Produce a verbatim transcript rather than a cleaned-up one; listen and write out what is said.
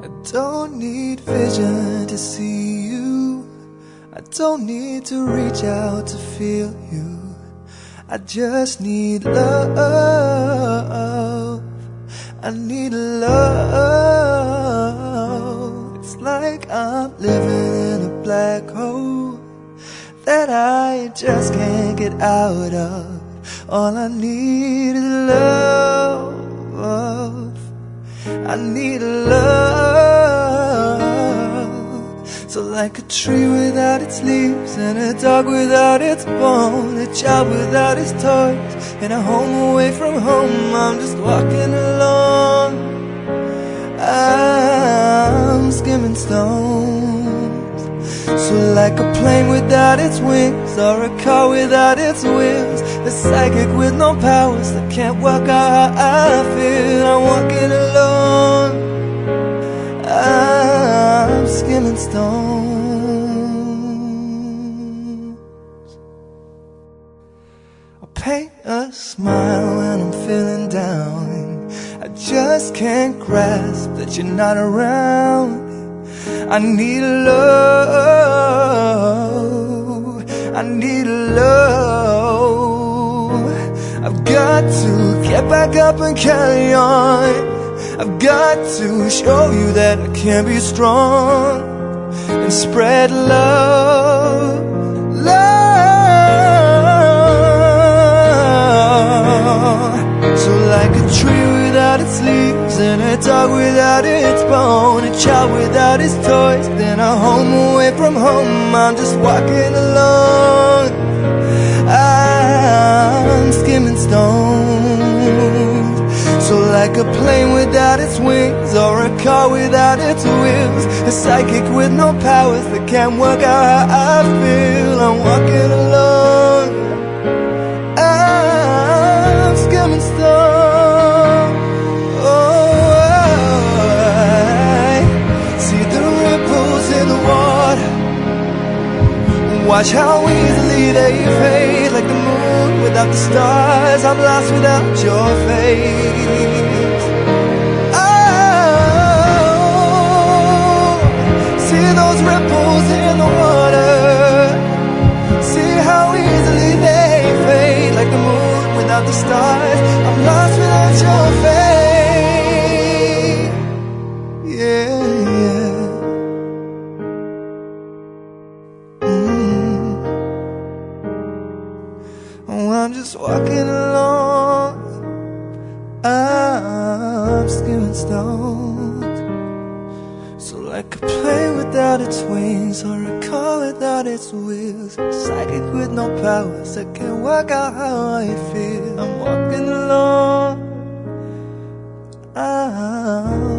I don't need vision to see you. I don't need to reach out to feel you. I just need love. I need love. It's like I'm living in a black hole that I just can't get out of. All I need is love. I need love. So like a tree without its leaves, and a dog without its bone, a child without its toys, and a home away from home, I'm just walking along. I'm skimming stones. So like a plane without its wings, or a car without its wheels, a psychic with no powers that can't work out how I feel. I'm walking alone. I'm skimming stones. I'll paint a smile when I'm feeling down. I just can't grasp that you're not around. I need love. I need love. I've got to get back up and carry on. I've got to show you that I can be strong and spread love, love. So like a tree without its leaves, and a dog without its bone, a child without his toys, then a home away from home, I'm just walking along. I'm skimming stones. So like a plane without its wings, or a car without its wheels, a psychic with no powers that can't work out how I feel. I'm walking along. I'm skimming stones. Oh, I see the ripples in the water. Watch how easily they fade, like the moon without the stars. I'm lost without your face. Oh, see those ripples in the water. See how easily they fade, like the moon without the stars. I'm lost without your face. Yeah, yeah. I'm just walking along. I'm skimming stones. So like a plane without its wings, or a car without its wheels, a psychic with no powers, I can't work out how I feel. I'm walking along. I'm